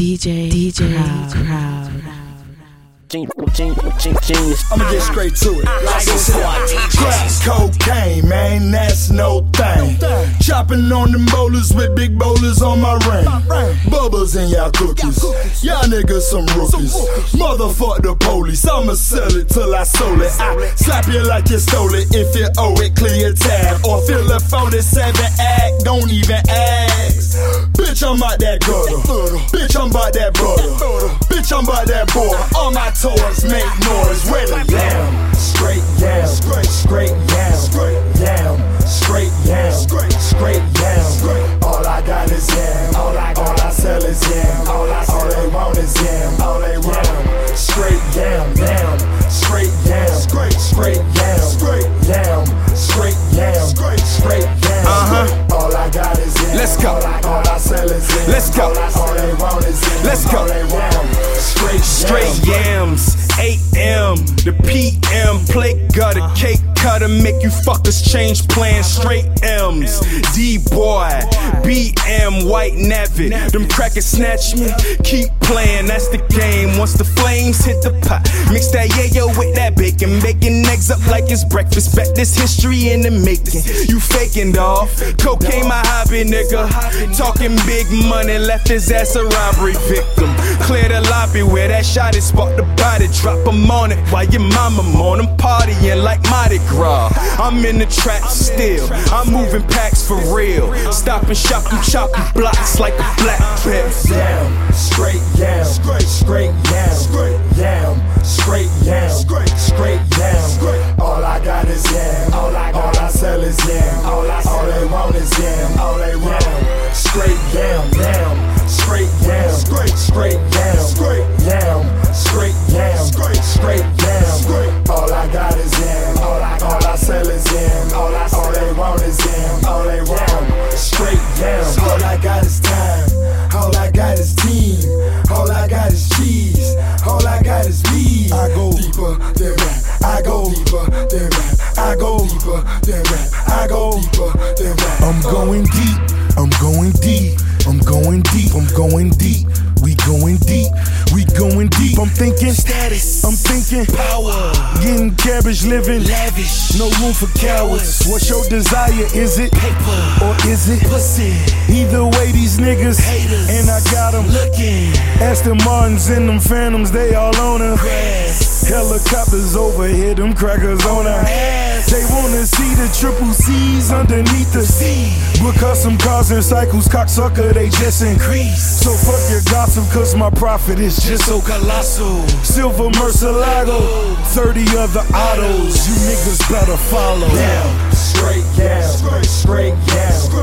DJ Crowd. I'ma get straight to it. Crack cocaine, man, that's no thing. Chopping on them bowlers with big bowlers on my ring. Bubbles in y'all cookies. Y'all niggas some rookies. Motherfuck the police. I'ma sell it till I sold it. I slap you like you stole it. If you owe it, clear your tab. Or fill a 47 act, don't even ask. Bitch, I'm out that gutter. Bitch, I'm about that butter. Bitch, I'm about that boy. All my toys make noise. Where the yam? Straight yam. Straight yam. Yam. Straight yam. Straight yam. All I got is yam. All I sell is yam. All they want is yam. All they want. Straight yam. Yam. Straight yam. Straight yam. Yam. Straight yam. Straight yam. All I got is yam. Let's go. All I sell is yam. Let's go. All they want is yam. Let's go. All they want. Straight yams, 8 AM, the PM, plate gutter, cake cutter, make you fuckers change plans. Straight M's, D-boy, BM, white navy, them crackers snatch me, keep playing, that's the game. Once the flames hit the pot, mix that yayo with that bacon, baking eggs up like it's breakfast. Bet this history in the making, you faking, dawg. Cocaine my hobby, nigga. Talking big money, left his ass a robbery victim. Clear the lobby where that shot is, spark the body, drop 'em on it while your mama on 'em partying like Mardi Gras. I'm in the trap still, I'm moving packs for real. Stop and shop, I'm chopping blocks like a black belt. Yam, straight yam, straight yam, yam, straight yam, straight yam. All I got is yam, all I sell is yam. All they want is yam, all they want. Straight yam, yam, straight yam, straight yam, yam, straight yam, straight yam. All I got is yam, all I sell is yam. All they want is yam, all they want. Straight yam. All I got is time, all I got is team, all I got is cheese, all I got is beef. I go deeper than rap, I go deeper than rap, I go deeper than rap, I go deeper than rap. I'm going deep, I'm going deep, I'm going deep, I'm going deep. We going deep, we going deep. I'm thinking status, I'm thinking power. Getting cabbage, living lavish, no room for cowards. What's your desire? Is it paper or is it pussy? Either way, these niggas haters, and I got them looking. Aston Martins and them Phantoms, they all on her grass. Helicopters overhead, them crackers on her ass. They wanna see the triple C's underneath the sea. Because some cars and cycles, cocksucker, they just increase. So fuck your gossip, cause my profit is just so colossal. Silver Murcielago, 30 other autos, you niggas better follow. Yam, straight yam, straight yam,